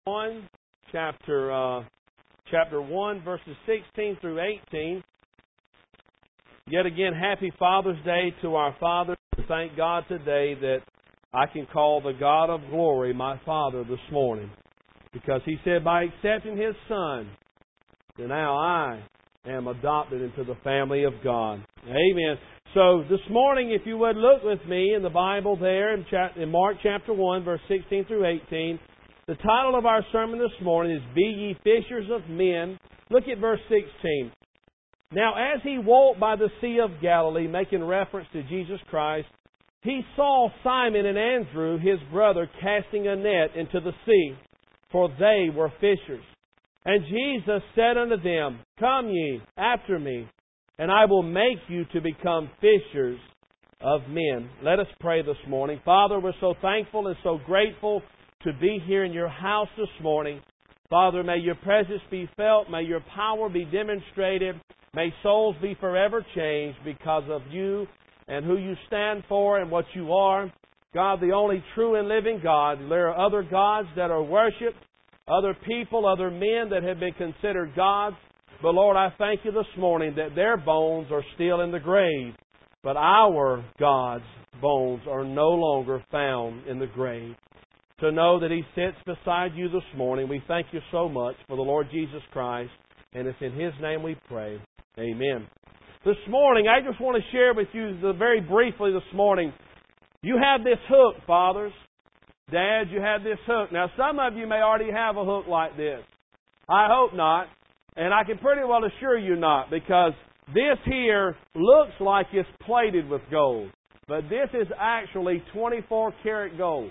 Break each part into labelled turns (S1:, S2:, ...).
S1: 1, chapter 1, verses 16 through 18. Yet again, happy Father's Day to our fathers. Thank God today that I can call the God of glory my Father this morning. Because He said by accepting His Son, that now I am adopted into the family of God. Amen. So this morning, if you would look with me in the Bible there in Mark chapter 1, verse 16 through 18. The title of our sermon this morning is Be Ye Fishers of Men. Look at verse 16. Now as He walked by the Sea of Galilee, making reference to Jesus Christ, He saw Simon and Andrew, His brother, casting a net into the sea, for they were fishers. And Jesus said unto them, Come ye after me, and I will make you to become fishers of men. Let us pray this morning. Father, we're so thankful and so grateful to be here in your house this morning. Father, may your presence be felt. May your power be demonstrated. May souls be forever changed because of you and who you stand for and what you are. God, the only true and living God. There are other gods that are worshipped, other people, other men that have been considered gods. But Lord, I thank you this morning that their bones are still in the grave. But our God's bones are no longer found in the grave. To know that He sits beside you this morning, we thank you so much for the Lord Jesus Christ. And it's in His name we pray. Amen. This morning, I just want to share with you very briefly this morning. You have this hook, fathers. Dads, you have this hook. Now, some of you may already have a hook like this. I hope not. And I can pretty well assure you not, because this here looks like it's plated with gold. But this is actually 24 karat gold.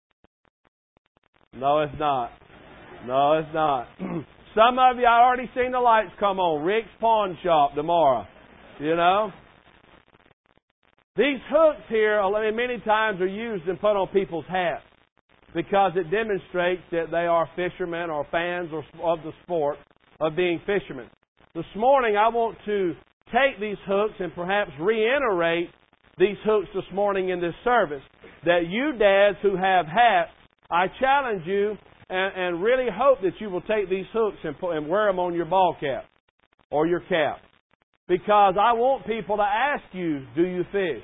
S1: No, it's not. No, it's not. Some of you, I've already seen the lights come on. Rick's Pawn Shop tomorrow. You know? These hooks here, many times are used and put on people's hats because it demonstrates that they are fishermen or fans of the sport of being fishermen. This morning, I want to take these hooks and perhaps reiterate these hooks this morning in this service. That you dads who have hats, I challenge you and really hope that you will take these hooks and wear them on your ball cap or your cap. Because I want people to ask you, do you fish?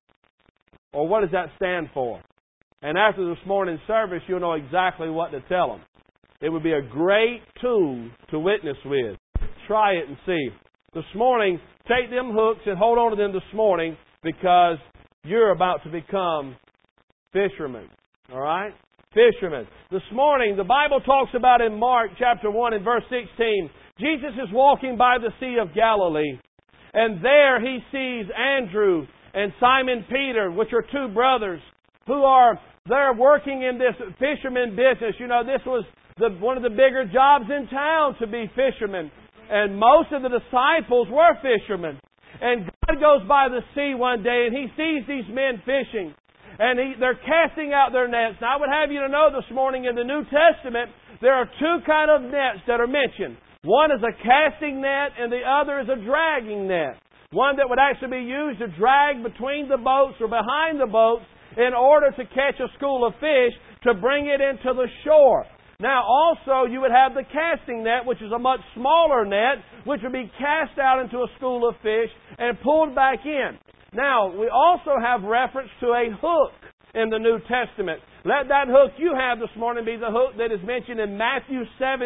S1: Or what does that stand for? And after this morning's service, you'll know exactly what to tell them. It would be a great tool to witness with. Try it and see. This morning, take them hooks and hold on to them this morning because you're about to become fishermen. All right? Fishermen. This morning, the Bible talks about in Mark chapter 1 and verse 16, Jesus is walking by the Sea of Galilee, and there He sees Andrew and Simon Peter, which are two brothers, who are there working in this fisherman business. You know, this was one of the bigger jobs in town to be fishermen. And most of the disciples were fishermen. And God goes by the sea one day and He sees these men fishing. And they're casting out their nets. Now I would have you to know this morning in the New Testament, there are two kind of nets that are mentioned. One is a casting net and the other is a dragging net. One that would actually be used to drag between the boats or behind the boats in order to catch a school of fish to bring it into the shore. Now also you would have the casting net, which is a much smaller net, which would be cast out into a school of fish and pulled back in. Now, we also have reference to a hook in the New Testament. Let that hook you have this morning be the hook that is mentioned in Matthew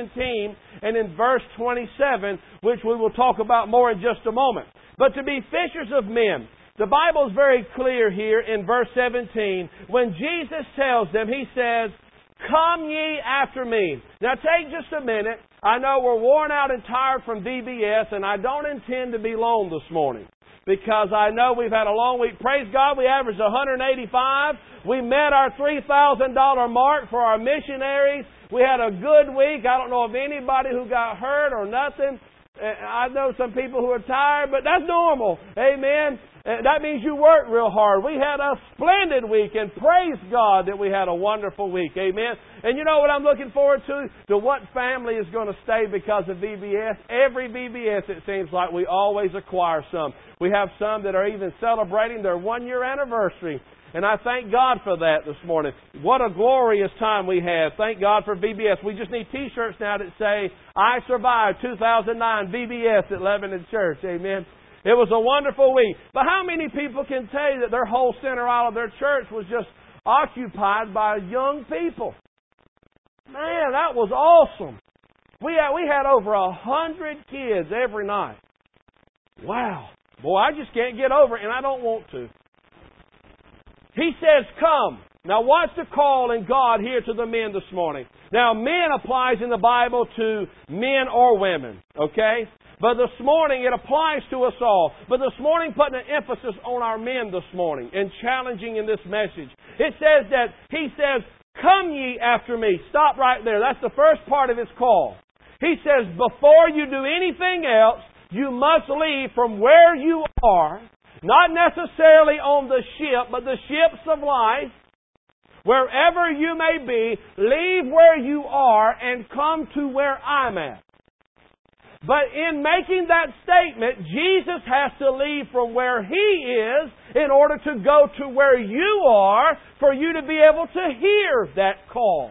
S1: 17 and in verse 27, which we will talk about more in just a moment. But to be fishers of men, the Bible is very clear here in verse 17. When Jesus tells them, He says, Come ye after me. Now take just a minute. I know we're worn out and tired from VBS, and I don't intend to be long this morning. Because I know we've had a long week. Praise God, we averaged 185. We met our $3,000 mark for our missionaries. We had a good week. I don't know of anybody who got hurt or nothing. I know some people who are tired, but that's normal. Amen. That means you worked real hard. We had a splendid week, and praise God that we had a wonderful week. Amen. And you know what I'm looking forward to? To what family is going to stay because of VBS? Every VBS, it seems like we always acquire some. We have some that are even celebrating their 1-year anniversary. And I thank God for that this morning. What a glorious time we have. Thank God for VBS. We just need T-shirts now that say, I survived 2009 VBS at Lebanon Church. Amen. It was a wonderful week. But how many people can tell you that their whole center aisle of their church was just occupied by young people? Man, that was awesome. We had over 100 kids every night. Wow. Boy, I just can't get over it, and I don't want to. He says, come. Now, what's the call in God here to the men this morning? Now, men applies in the Bible to men or women, okay? But this morning, it applies to us all. But this morning, putting an emphasis on our men this morning and challenging in this message. It says that, He says, come ye after me. Stop right there. That's the first part of His call. He says, before you do anything else, you must leave from where you are, not necessarily on the ship, but the ships of life, wherever you may be, leave where you are and come to where I'm at. But in making that statement, Jesus has to leave from where He is in order to go to where you are for you to be able to hear that call.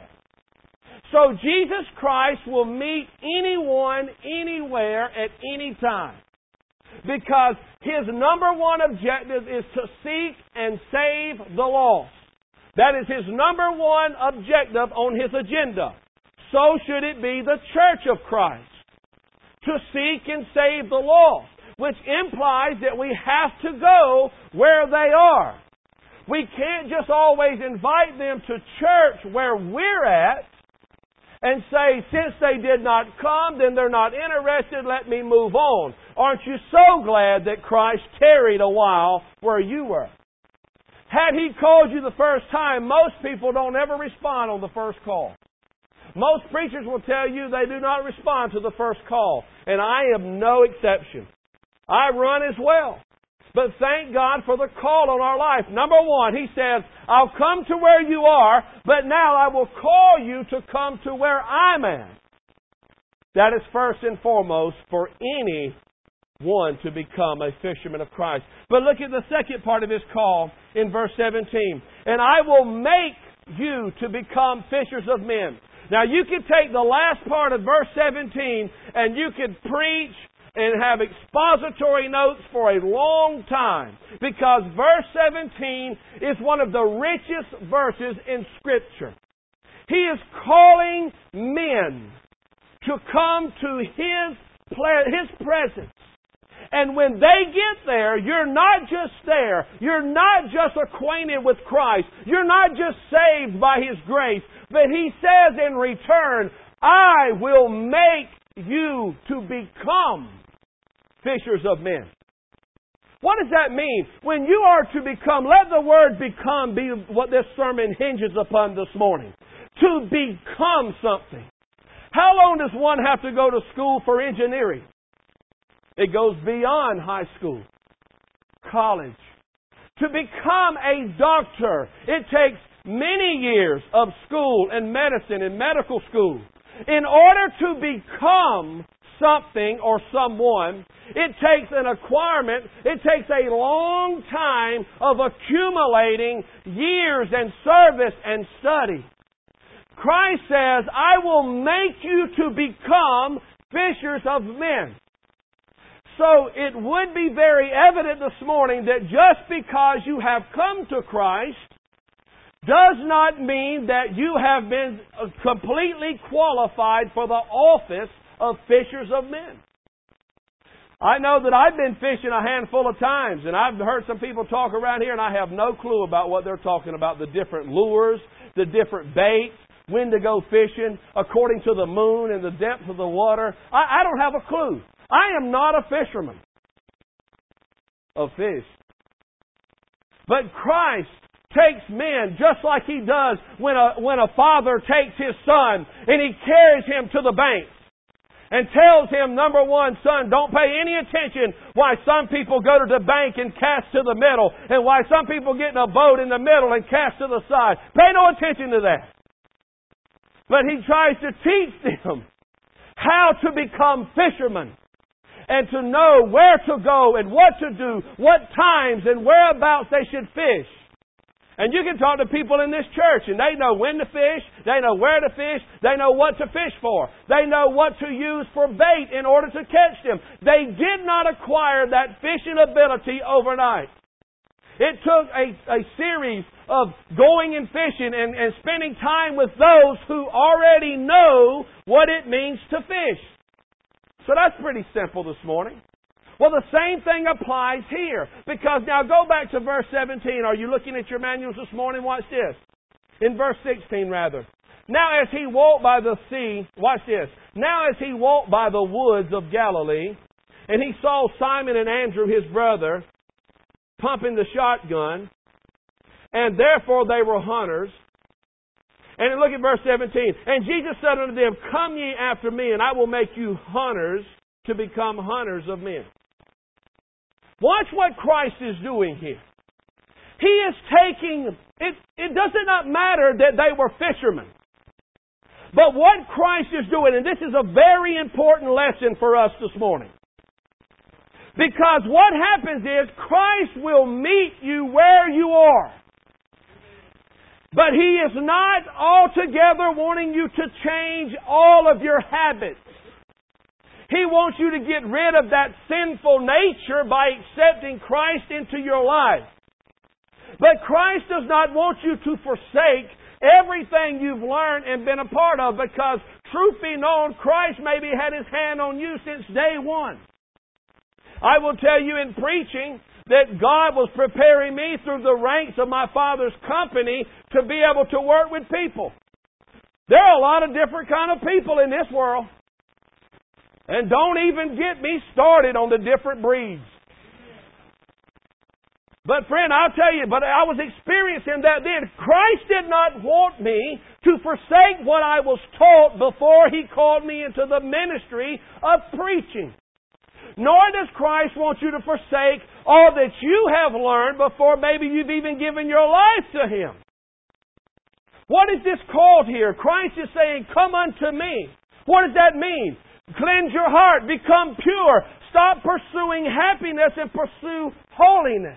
S1: So Jesus Christ will meet anyone, anywhere, at any time. Because His number one objective is to seek and save the lost. That is His number one objective on His agenda. So should it be the church of Christ. To seek and save the lost. Which implies that we have to go where they are. We can't just always invite them to church where we're at and say, since they did not come, then they're not interested, let me move on. Aren't you so glad that Christ tarried a while where you were? Had He called you the first time, most people don't ever respond on the first call. Most preachers will tell you they do not respond to the first call. And I am no exception. I run as well. But thank God for the call on our life. Number one, He says, I'll come to where you are, but now I will call you to come to where I'm at. That is first and foremost for anyone to become a fisherman of Christ. But look at the second part of His call in verse 17. And I will make you to become fishers of men. Now you could take the last part of verse 17 and you could preach and have expository notes for a long time. Because verse 17 is one of the richest verses in Scripture. He is calling men to come to His presence. And when they get there, you're not just there. You're not just acquainted with Christ. You're not just saved by His grace. But He says in return, I will make you to become fishers of men. What does that mean? When you are to become, let the word become be what this sermon hinges upon this morning. To become something. How long does one have to go to school for engineering? It goes beyond high school, college. To become a doctor, it takes many years of school and medicine and medical school. In order to become something or someone, it takes an acquirement. It takes a long time of accumulating years and service and study. Christ says, I will make you to become fishers of men. So it would be very evident this morning that just because you have come to Christ does not mean that you have been completely qualified for the office of fishers of men. I know that I've been fishing a handful of times, and I've heard some people talk around here, and I have no clue about what they're talking about, the different lures, the different baits, when to go fishing, according to the moon and the depth of the water. I don't have a clue. I am not a fisherman of fish. But Christ takes men just like He does when a father takes his son and he carries him to the bank and tells him, number one, son, don't pay any attention why some people go to the bank and cast to the middle and why some people get in a boat in the middle and cast to the side. Pay no attention to that. But He tries to teach them how to become fishermen and to know where to go and what to do, what times and whereabouts they should fish. And you can talk to people in this church, and they know when to fish, they know where to fish, they know what to fish for. They know what to use for bait in order to catch them. They did not acquire that fishing ability overnight. It took a series of going and fishing and spending time with those who already know what it means to fish. So that's pretty simple this morning. Well, the same thing applies here. Because now go back to verse 17. Are you looking at your manuals this morning? Watch this. In verse 16 rather. Now as he walked by the sea, watch this. Now as he walked by the woods of Galilee, and he saw Simon and Andrew his brother pumping the shotgun, and therefore they were hunters. And look at verse 17. And Jesus said unto them, Come ye after me, and I will make you hunters to become hunters of men. Watch what Christ is doing here. He is taking, it does not matter that they were fishermen. But what Christ is doing, and this is a very important lesson for us this morning. Because what happens is Christ will meet you where you are. But He is not altogether wanting you to change all of your habits. He wants you to get rid of that sinful nature by accepting Christ into your life. But Christ does not want you to forsake everything you've learned and been a part of, because, truth be known, Christ maybe had His hand on you since day one. I will tell you in preaching that God was preparing me through the ranks of my Father's company to be able to work with people. There are a lot of different kind of people in this world. And don't even get me started on the different breeds. But friend, I'll tell you, I was experiencing that then. Christ did not want me to forsake what I was taught before He called me into the ministry of preaching. Nor does Christ want you to forsake all that you have learned before maybe you've even given your life to Him. What is this called here? Christ is saying, Come unto me. What does that mean? Cleanse your heart. Become pure. Stop pursuing happiness and pursue holiness.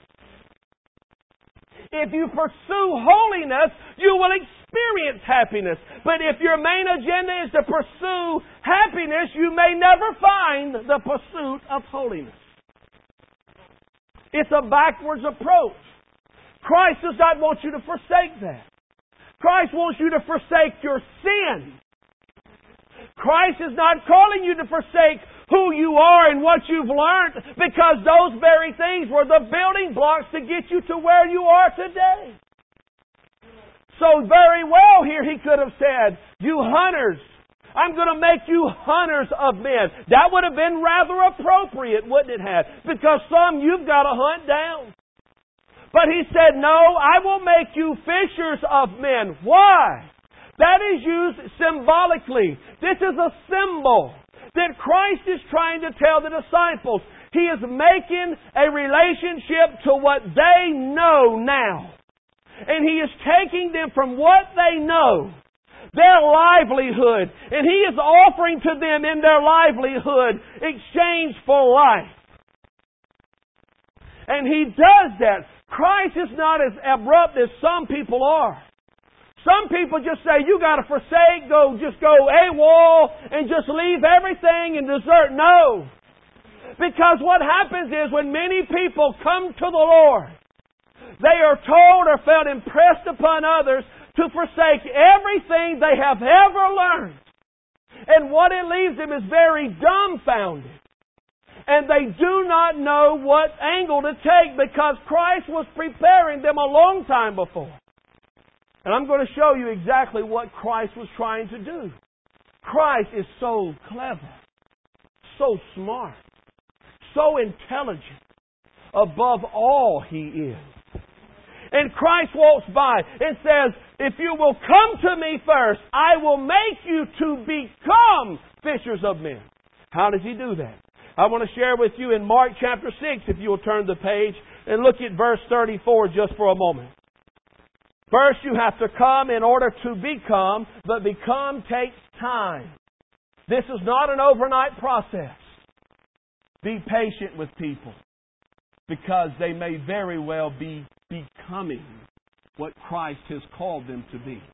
S1: If you pursue holiness, you will experience happiness. But if your main agenda is to pursue happiness, you may never find the pursuit of holiness. It's a backwards approach. Christ does not want you to forsake that. Christ wants you to forsake your sin. Christ is not calling you to forsake who you are and what you've learned, because those very things were the building blocks to get you to where you are today. So very well here He could have said, You hunters, I'm going to make you hunters of men. That would have been rather appropriate, wouldn't it have? Because some you've got to hunt down. But He said, No, I will make you fishers of men. Why? That is used symbolically. This is a symbol that Christ is trying to tell the disciples. He is making a relationship to what they know now. And He is taking them from what they know, their livelihood, and He is offering to them in their livelihood exchange for life. And He does that. Christ is not as abrupt as some people are. Some people just say, you got to forsake, go AWOL, and just leave everything and desert. No. Because what happens is when many people come to the Lord, they are told or felt impressed upon others to forsake everything they have ever learned. And what it leaves them is very dumbfounded. And they do not know what angle to take, because Christ was preparing them a long time before. And I'm going to show you exactly what Christ was trying to do. Christ is so clever, so smart, so intelligent. Above all, He is. And Christ walks by and says, If you will come to me first, I will make you to become fishers of men. How does He do that? I want to share with you in Mark chapter 6, if you will turn the page, and look at verse 34 just for a moment. First, you have to come in order to become, but become takes time. This is not an overnight process. Be patient with people, because they may very well be becoming
S2: what Christ has called them to be.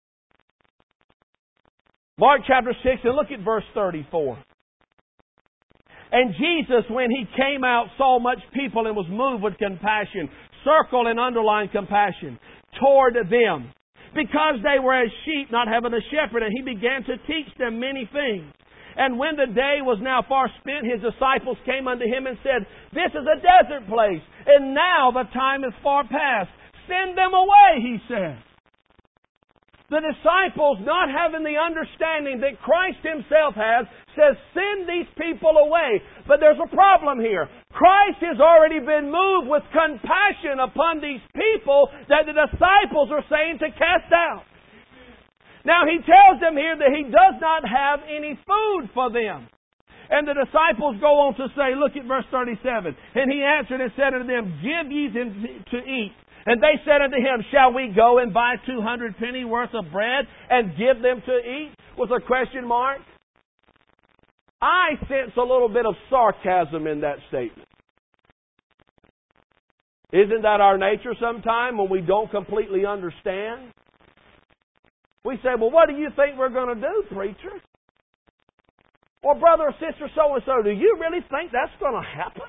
S1: Mark chapter 6, and look at verse 34. And Jesus, when He came out, saw much people and was moved with compassion. Circle and underline compassion toward them, because they were as sheep not having a shepherd. And He began to teach them many things. And when the day was now far spent, His disciples came unto Him and said, This is a desert place, and now the time is far past. Send them away, He said. The disciples, not having the understanding that Christ Himself has, says, send these people away. But there's a problem here. Christ has already been moved with compassion upon these people that the disciples are saying to cast out. Now He tells them here that He does not have any food for them. And the disciples go on to say, look at verse 37. And He answered and said unto them, Give ye them to eat. And they said unto Him, Shall we go and buy 200 penny worth of bread and give them to eat? With a question mark. I sense a little bit of sarcasm in that statement. Isn't that our nature sometime when we don't completely understand? We say, well, what do you think we're going to do, preacher? Or brother or sister so-and-so, do you really think that's going to happen?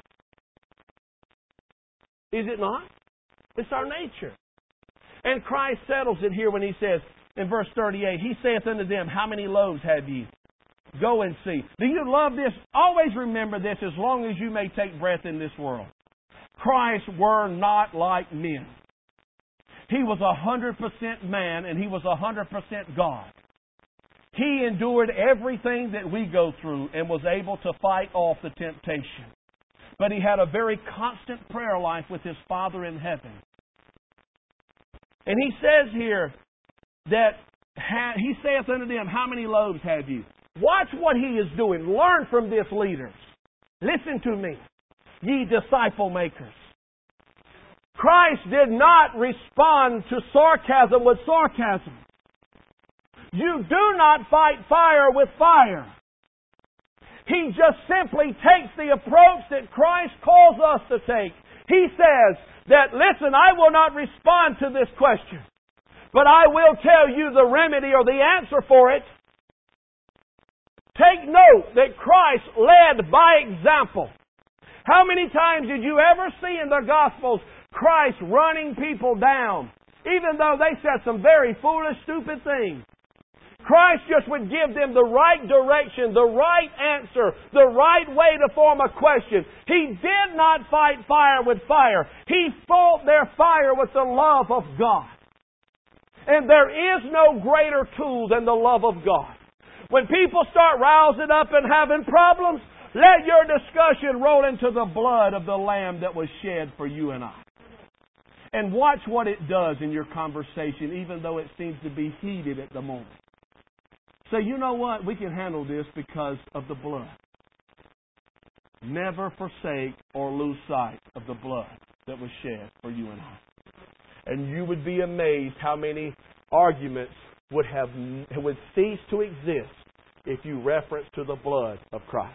S1: Is it not? It's our nature. And Christ settles it here when He says, in verse 38, He saith unto them, How many loaves have ye? Go and see. Do you love this? Always remember this as long as you may take breath in this world. Christ were not like men. He was 100% man and He was 100% God. He endured everything that we go through and was able to fight off the temptation. But He had a very constant prayer life with His Father in heaven. And He says here that He saith unto them, How many loaves have you? Watch what He is doing. Learn from this, leaders. Listen to me, ye disciple makers. Christ did not respond to sarcasm with sarcasm. You do not fight fire with fire. He just simply takes the approach that Christ calls us to take. He says that, listen, I will not respond to this question, but I will tell you the remedy or the answer for it. Take note that Christ led by example. How many times did you ever see in the Gospels Christ running people down, even though they said some very foolish, stupid things? Christ just would give them the right direction, the right answer, the right way to form a question. He did not fight fire with fire. He fought their fire with the love of God. And there is no greater tool than the love of God. When people start rousing up and having problems, let your discussion roll into the blood of the Lamb that was shed for you and I. And watch what it does in your conversation, even though it seems to be heated at the moment. So you know what? We can handle this because of the blood. Never forsake or lose sight of the blood that was shed for you and I. And you would be amazed how many arguments would cease to exist if you reference to the blood of Christ.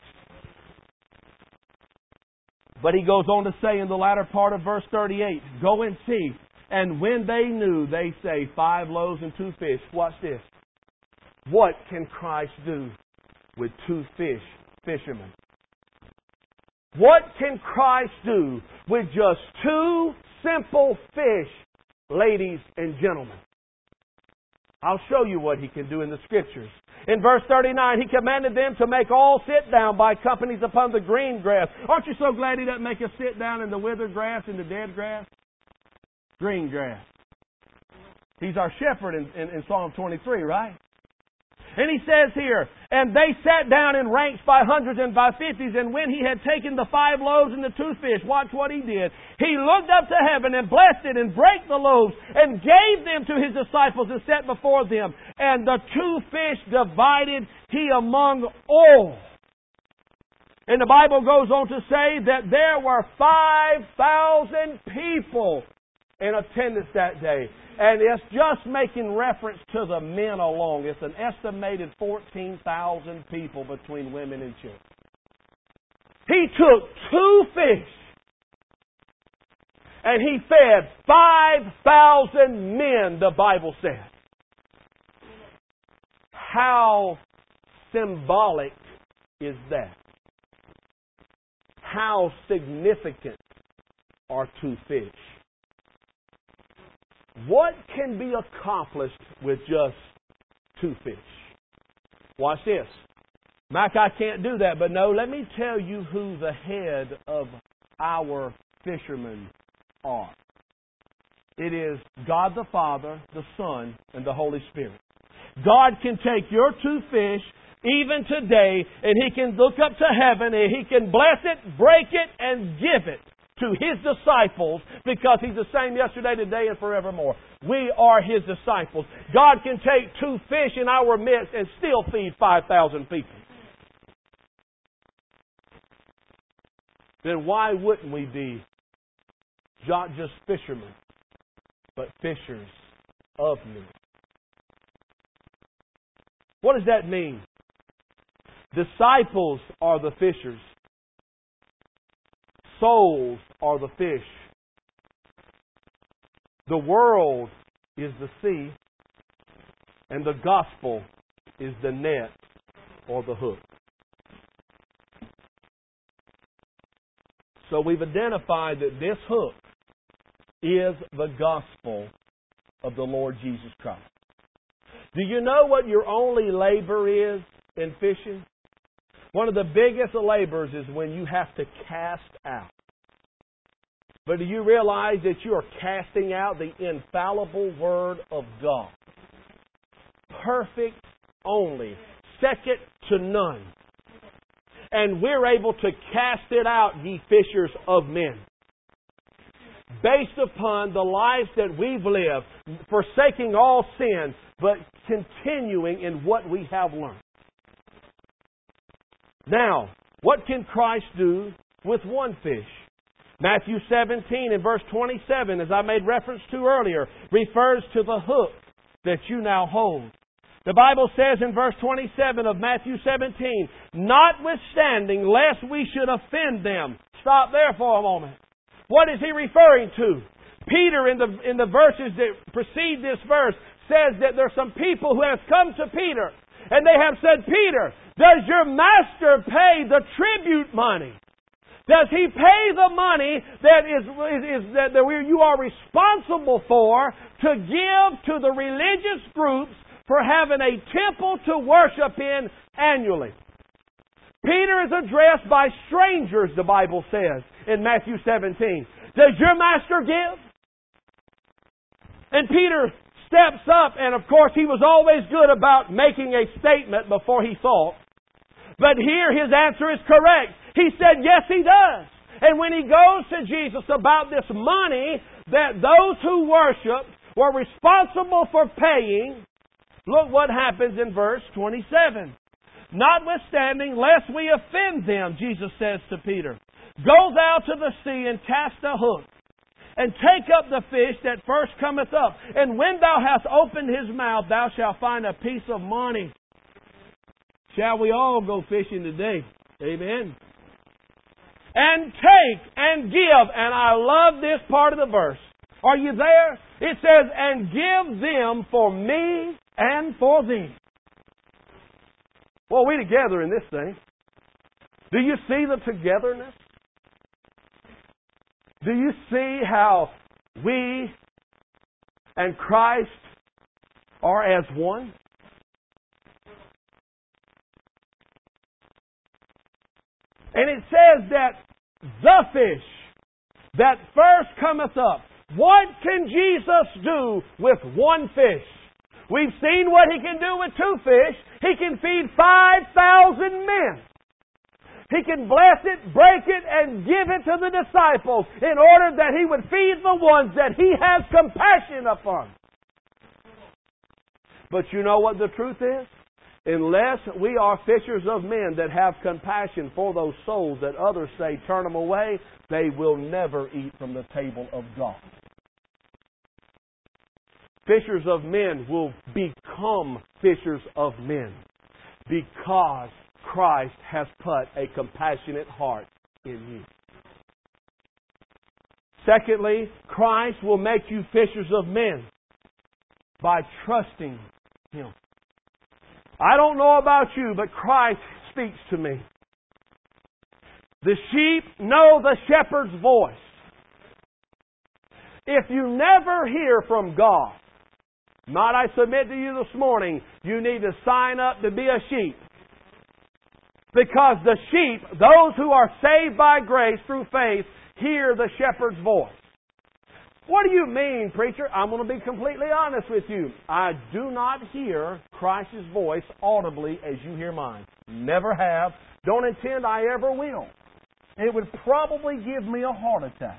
S1: But He goes on to say in the latter part of verse 38, Go and see. And when they knew, they say, 5 loaves and 2 fish. Watch this. What can Christ do with 2 fishermen? What can Christ do with just 2 simple fish, ladies and gentlemen? I'll show you what He can do in the Scriptures. In verse 39, He commanded them to make all sit down by companies upon the green grass. Aren't you so glad He doesn't make us sit down in the withered grass and the dead grass? Green grass. He's our shepherd in Psalm 23, right? And He says here, and they sat down in ranks by hundreds and by fifties, and when He had taken the 5 loaves and the 2 fish, watch what He did. He looked up to heaven and blessed it and brake the loaves and gave them to His disciples and set before them. And the 2 fish divided He among all. And the Bible goes on to say that there were 5,000 people in attendance that day. And it's just making reference to the men alone. It's an estimated 14,000 people between women and children. He took 2 fish And He fed 5,000 men, the Bible says. How symbolic is that? How significant are two fish? What can be accomplished with just two fish? Watch this. Mike, I can't do that, but no, let me tell you who the head of our fishermen are. It is God the Father, the Son, and the Holy Spirit. God can take your two fish, even today, and He can look up to heaven and He can bless it, break it, and give it to His disciples, because He's the same yesterday, today, and forevermore. We are His disciples. God can take two fish in our midst and still feed 5,000 people. Then why wouldn't we be not just fishermen, but fishers of men? What does that mean? Disciples are the fishers. Souls are the fish. The world is the sea, and the gospel is the net or the hook. So we've identified that this hook is the gospel of the Lord Jesus Christ. Do you know what your only labor is in fishing? One of the biggest labors is when you have to cast out. But do you realize that you are casting out the infallible Word of God? Perfect only, second to none. And we're able to cast it out, ye fishers of men. Based upon the lives that we've lived, forsaking all sin, but continuing in what we have learned. Now, what can Christ do with one fish? Matthew 17 and verse 27, as I made reference to earlier, refers to the hook that you now hold. The Bible says in verse 27 of Matthew 17, notwithstanding, lest we should offend them. Stop there for a moment. What is he referring to? Peter, in the verses that precede this verse, says that there are some people who have come to Peter, and they have said, Peter, does your master pay the tribute money? Does he pay the money that you are responsible for to give to the religious groups for having a temple to worship in annually? Peter is addressed by strangers, the Bible says in Matthew 17. Does your master give? And Peter steps up, and of course he was always good about making a statement before he thought. But here his answer is correct. He said, yes, he does. And when he goes to Jesus about this money that those who worship were responsible for paying, look what happens in verse 27. Notwithstanding, lest we offend them, Jesus says to Peter, go thou to the sea and cast a hook, and take up the fish that first cometh up. And when thou hast opened his mouth, thou shalt find a piece of money. Shall we all go fishing today? Amen. And take and give. And I love this part of the verse. Are you there? It says, and give them for me and for thee. Well, we're together in this thing. Do you see the togetherness? Do you see how we and Christ are as one? And it says that the fish that first cometh up, what can Jesus do with one fish? We've seen what He can do with two fish. He can feed 5,000 men. He can bless it, break it, and give it to the disciples in order that He would feed the ones that He has compassion upon. But you know what the truth is? Unless we are fishers of men that have compassion for those souls that others say turn them away, they will never eat from the table of God. Fishers of men will become fishers of men because Christ has put a compassionate heart in you. Secondly, Christ will make you fishers of men by trusting Him. I don't know about you, but Christ speaks to me. The sheep know the shepherd's voice. If you never hear from God, might I submit to you this morning, you need to sign up to be a sheep. Because the sheep, those who are saved by grace through faith, hear the shepherd's voice. What do you mean, preacher? I'm going to be completely honest with you. I do not hear Christ's voice audibly as you hear mine. Never have. Don't intend I ever will. It would probably give me a heart attack.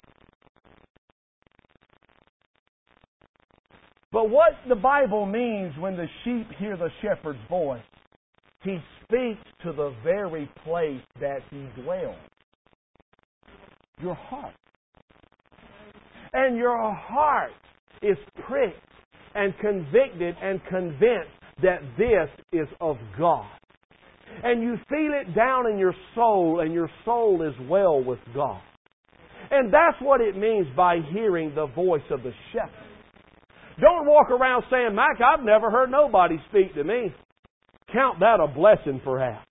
S1: But what the Bible means when the sheep hear the shepherd's voice, He speaks to the very place that He dwells. Your heart. And your heart is pricked and convicted and convinced that this is of God. And you feel it down in your soul, and your soul is well with God. And that's what it means by hearing the voice of the shepherd. Don't walk around saying, Mac, I've never heard nobody speak to me. Count that a blessing, perhaps.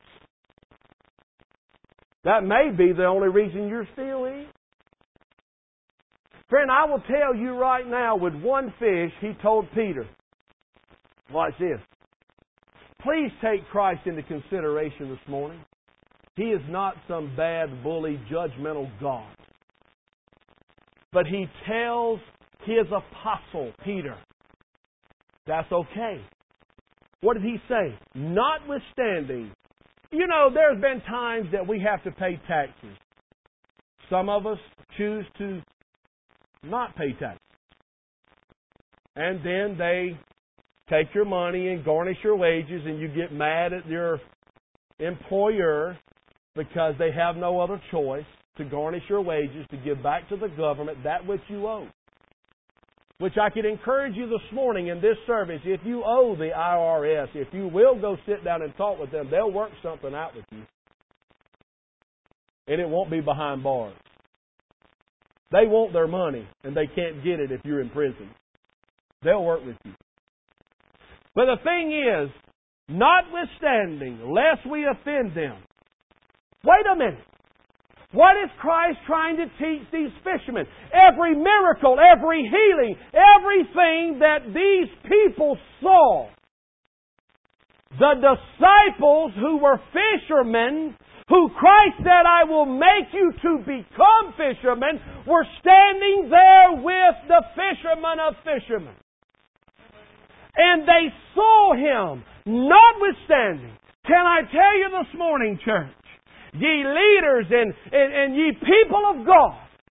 S1: That may be the only reason you're still here. Friend, I will tell you right now, with one fish, He told Peter, watch this. Please take Christ into consideration this morning. He is not some bad, bully, judgmental God. But He tells His apostle, Peter, that's okay. What did He say? Notwithstanding, you know, there's been times that we have to pay taxes. Some of us choose to not pay taxes. And then they take your money and garnish your wages, and you get mad at your employer because they have no other choice to garnish your wages, to give back to the government that which you owe. Which I could encourage you this morning in this service, if you owe the IRS, if you will go sit down and talk with them, they'll work something out with you. And it won't be behind bars. They want their money, and they can't get it if you're in prison. They'll work with you. But the thing is, notwithstanding, lest we offend them. Wait a minute. What is Christ trying to teach these fishermen? Every miracle, every healing, everything that these people saw. The disciples who were fishermen, who Christ said, I will make you to become fishermen, were standing there with the fishermen of fishermen. And they saw Him, notwithstanding. Can I tell you this morning, church? Ye leaders and ye people of God,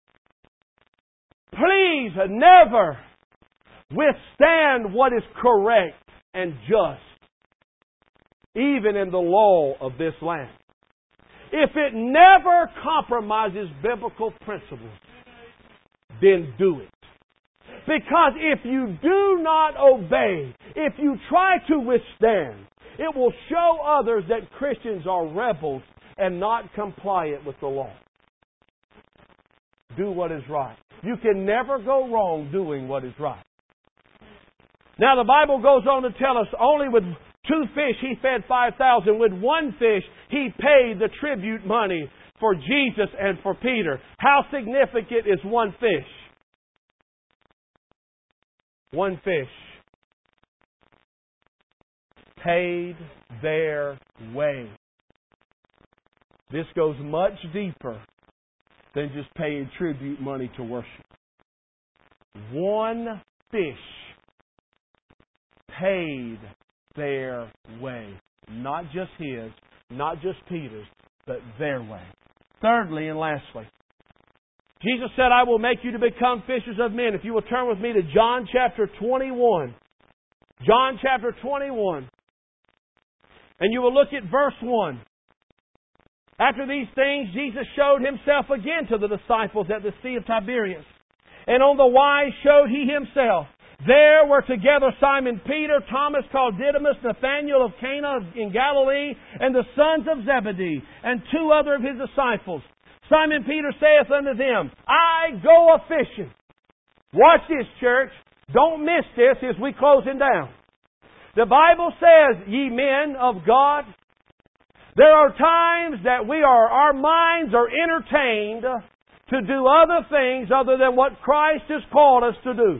S1: please never withstand what is correct and just, even in the law of this land. If it never compromises biblical principles, then do it. Because if you do not obey, if you try to withstand, it will show others that Christians are rebels and not compliant with the law. Do what is right. You can never go wrong doing what is right. Now the Bible goes on to tell us only with 2 fish He fed 5,000. With 1 fish He paid the tribute money for Jesus and for Peter. How significant is 1 fish? 1 fish paid their way. This goes much deeper than just paying tribute money to worship. 1 fish paid their way. Not just His, not just Peter's, but their way. Thirdly and lastly, Jesus said, I will make you to become fishers of men. If you will turn with me to John chapter 21. John chapter 21. And you will look at verse 1. After these things, Jesus showed Himself again to the disciples at the Sea of Tiberias. And on the wise showed He Himself. There were together Simon Peter, Thomas called Didymus, Nathanael of Cana in Galilee, and the sons of Zebedee, and 2 other of His disciples. Simon Peter saith unto them, I go a-fishing. Watch this, church. Don't miss this as we closing down. The Bible says, ye men of God, there are times that our minds are entertained to do other things other than what Christ has called us to do.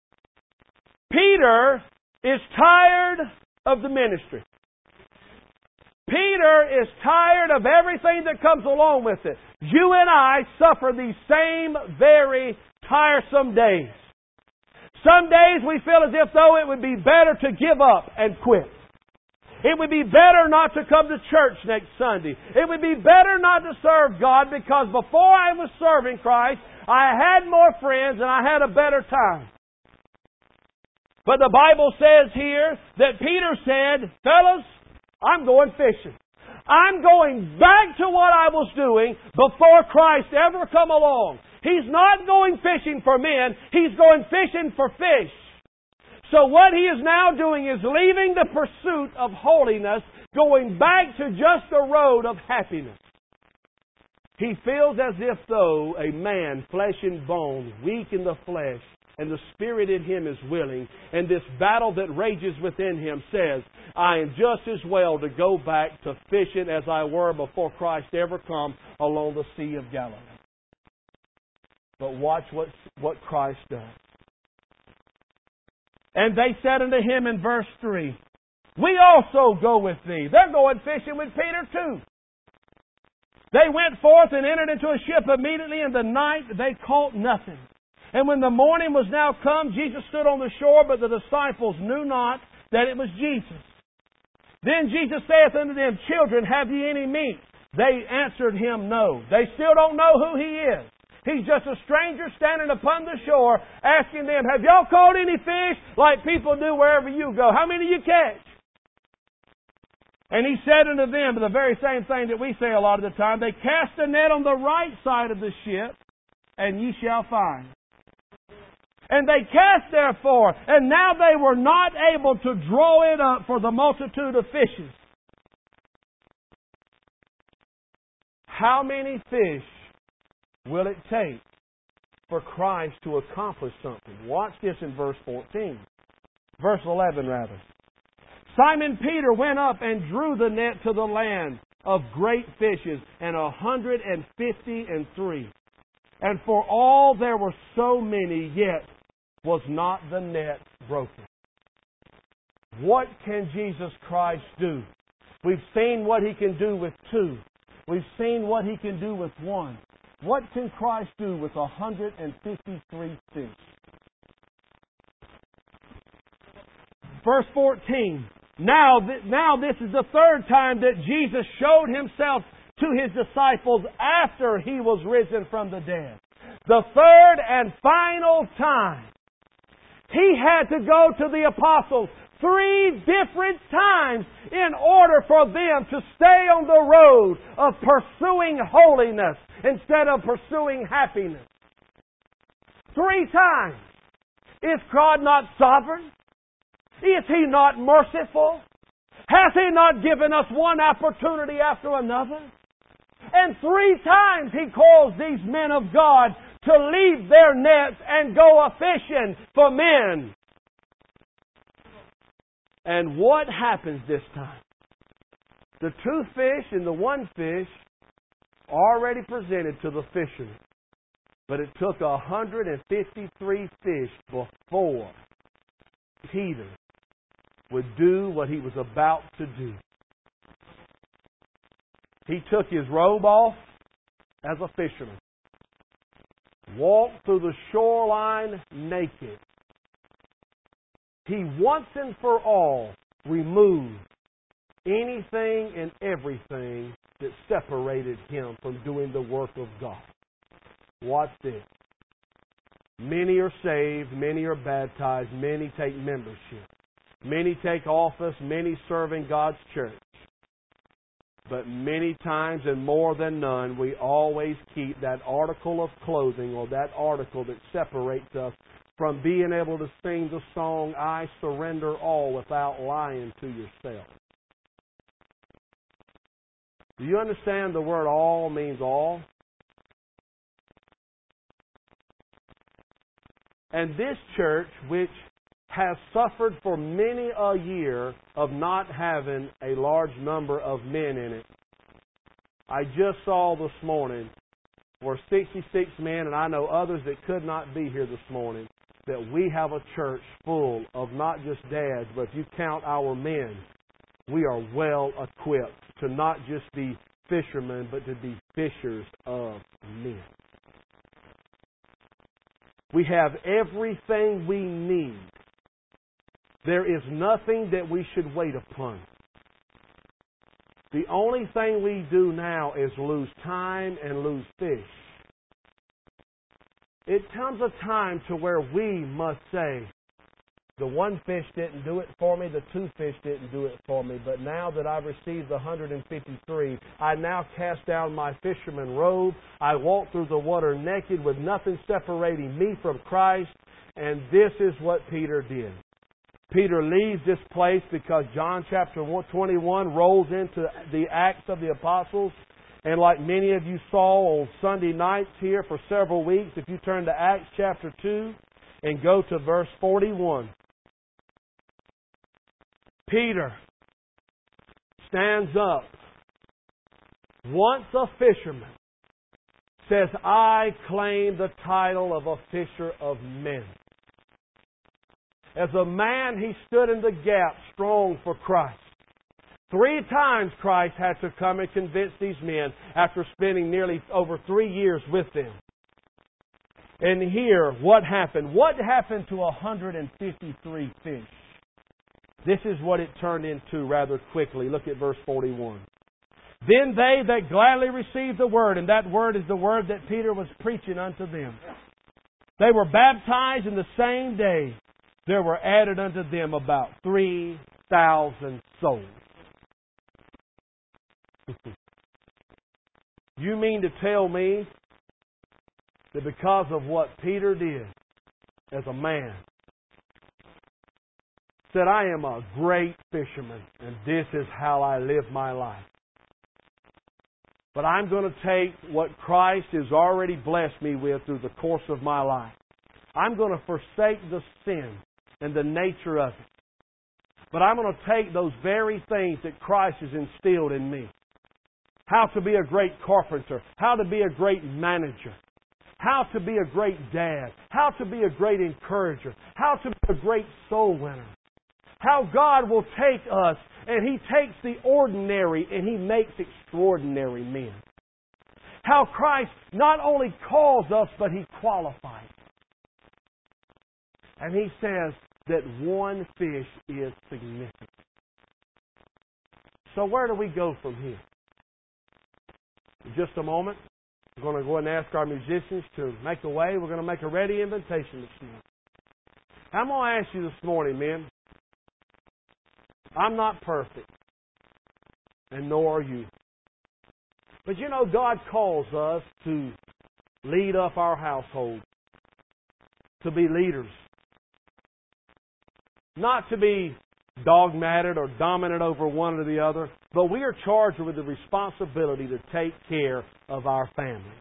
S1: Peter is tired of the ministry. Peter is tired of everything that comes along with it. You and I suffer these same very tiresome days. Some days we feel as if though it would be better to give up and quit. It would be better not to come to church next Sunday. It would be better not to serve God because before I was serving Christ, I had more friends and I had a better time. But the Bible says here that Peter said, fellas, I'm going fishing. I'm going back to what I was doing before Christ ever come along. He's not going fishing for men. He's going fishing for fish. So what he is now doing is leaving the pursuit of holiness, going back to just the road of happiness. He feels as if though a man, flesh and bone, weak in the flesh, and the spirit in him is willing, and this battle that rages within him says, I am just as well to go back to fishing as I were before Christ ever come along the Sea of Galilee. But watch what Christ does. And they said unto him in verse 3, we also go with thee. They're going fishing with Peter too. They went forth and entered into a ship immediately. In the night they caught nothing. And when the morning was now come, Jesus stood on the shore, but the disciples knew not that it was Jesus. Then Jesus saith unto them, children, have ye any meat? They answered him, no. They still don't know who he is. He's just a stranger standing upon the shore asking them, have y'all caught any fish? Like people do wherever you go. How many you catch? And he said unto them the very same thing that we say a lot of the time. They cast a net on the right side of the ship, and ye shall find. And they cast therefore, and now they were not able to draw it up for the multitude of fishes. How many fish will it take for Christ to accomplish something? Watch this in verse 14. Verse 11 rather. Simon Peter went up and drew the net to the land of great fishes, and 153. And for all there were so many, yet was not the net broken. What can Jesus Christ do? We've seen what He can do with 2. We've seen what He can do with 1. What can Christ do with 153 fish? Verse 14. Now this is the third time that Jesus showed Himself to His disciples after He was risen from the dead. The third and final time. He had to go to the apostles 3 different times in order for them to stay on the road of pursuing holiness instead of pursuing happiness. 3 times. Is God not sovereign? Is He not merciful? Has He not given us one opportunity after another? And 3 times He calls these men of God to leave their nets and go a-fishing for men. And what happens this time? The 2 fish and the 1 fish already presented to the fishermen. But it took 153 fish before Peter would do what he was about to do. He took his robe off as a fisherman. Walked through the shoreline naked. He once and for all removed anything and everything that separated him from doing the work of God. Watch this. Many are saved, many are baptized, many take membership. Many take office, many serve in God's church. But many times and more than none, we always keep that article of clothing or that article that separates us from being able to sing the song, I surrender all, without lying to yourself. Do you understand the word all means all? And this church, which has suffered for many a year of not having a large number of men in it, I just saw this morning where 66 men, and I know others that could not be here this morning, that we have a church full of not just dads, but if you count our men, we are well equipped to not just be fishermen, but to be fishers of men. We have everything we need. There is nothing that we should wait upon. The only thing we do now is lose time and lose fish. It comes a time to where we must say, the one fish didn't do it for me, the two fish didn't do it for me, but now that I've received the 153, I now cast down my fisherman robe. I walk through the water naked with nothing separating me from Christ, and this is what Peter did. Peter leaves this place because John chapter 21 rolls into the Acts of the Apostles. And like many of you saw on Sunday nights here for several weeks, if you turn to Acts chapter 2 and go to verse 41, Peter stands up, once a fisherman, says, I claim the title of a fisher of men. As a man, he stood in the gap strong for Christ. 3 times Christ had to come and convince these men after spending nearly over 3 years with them. And here, what happened? What happened to 153 fish? This is what it turned into rather quickly. Look at verse 41. Then they that gladly received the word, and that word is the word that Peter was preaching unto them. They were baptized in the same day. There were added unto them about 3,000 souls. You mean to tell me that because of what Peter did as a man, said, I am a great fisherman and this is how I live my life. But I'm going to take what Christ has already blessed me with through the course of my life. I'm going to forsake the sin and the nature of it. But I'm going to take those very things that Christ has instilled in me. How to be a great carpenter. How to be a great manager. How to be a great dad. How to be a great encourager. How to be a great soul winner. How God will take us and He takes the ordinary and He makes extraordinary men. How Christ not only calls us, but He qualifies. And He says that one fish is significant. So where do we go from here? In just a moment, we're going to go and ask our musicians to make a way. We're going to make a ready invitation this morning. I'm going to ask you this morning, men. I'm not perfect, and nor are you. But you know, God calls us to lead up our household, to be leaders. Not to be dogmatic or dominant over one or the other, but we are charged with the responsibility to take care of our family.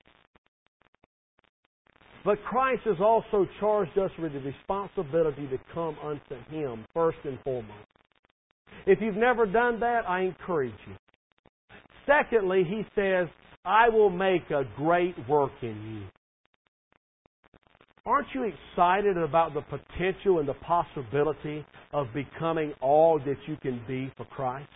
S1: But Christ has also charged us with the responsibility to come unto Him first and foremost. If you've never done that, I encourage you. Secondly, He says, I will make a great work in you. Aren't you excited about the potential and the possibility of becoming all that you can be for Christ?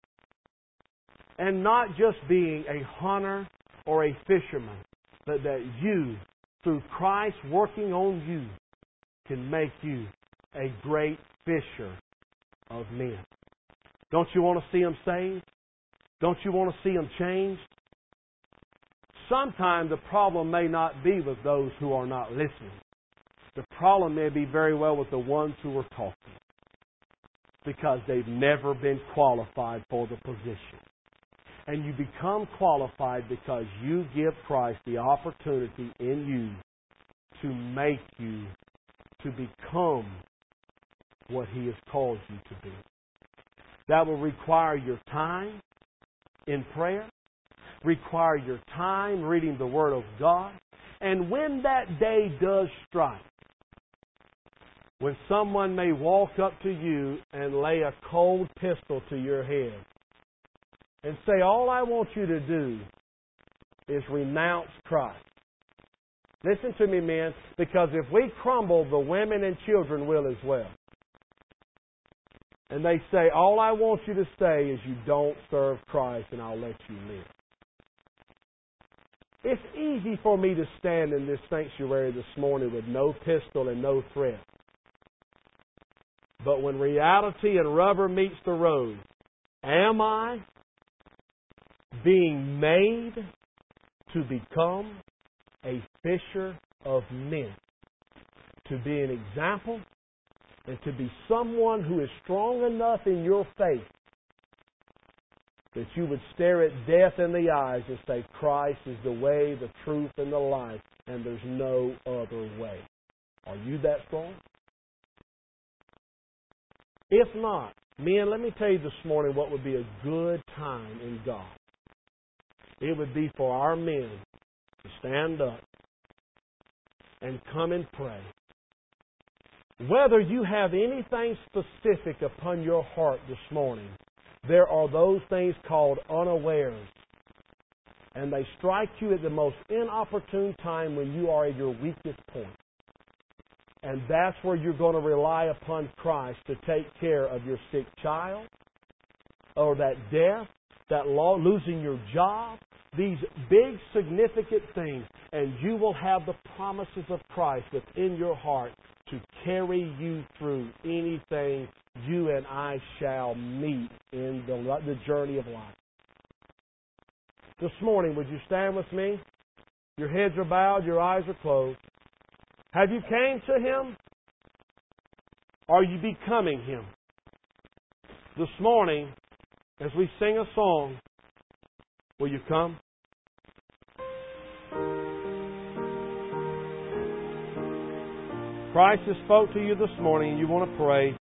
S1: And not just being a hunter or a fisherman, but that you, through Christ working on you, can make you a great fisher of men. Don't you want to see them saved? Don't you want to see them changed? Sometimes the problem may not be with those who are not listening. The problem may be very well with the ones who are talking, because they've never been qualified for the position. And you become qualified because you give Christ the opportunity in you to make you to become what He has called you to be. That will require your time in prayer, require your time reading the Word of God. And when that day does strike, when someone may walk up to you and lay a cold pistol to your head and say, all I want you to do is renounce Christ. Listen to me, men, because if we crumble, the women and children will as well. And they say, all I want you to say is you don't serve Christ and I'll let you live. It's easy for me to stand in this sanctuary this morning with no pistol and no threat. But when reality and rubber meets the road, am I being made to become a fisher of men? To be an example and to be someone who is strong enough in your faith that you would stare at death in the eyes and say, Christ is the way, the truth, and the life, and there's no other way. Are you that strong? If not, men, let me tell you this morning what would be a good time in God. It would be for our men to stand up and come and pray. Whether you have anything specific upon your heart this morning, there are those things called unawares. And they strike you at the most inopportune time when you are at your weakest point. And that's where you're going to rely upon Christ to take care of your sick child, or that death, that losing your job, these big significant things. And you will have the promises of Christ within your heart to carry you through anything you and I shall meet in the journey of life. This morning, would you stand with me? Your heads are bowed, your eyes are closed. Have you came to Him? Are you becoming Him? This morning, as we sing a song, will you come? Christ has spoke to you this morning and you want to pray.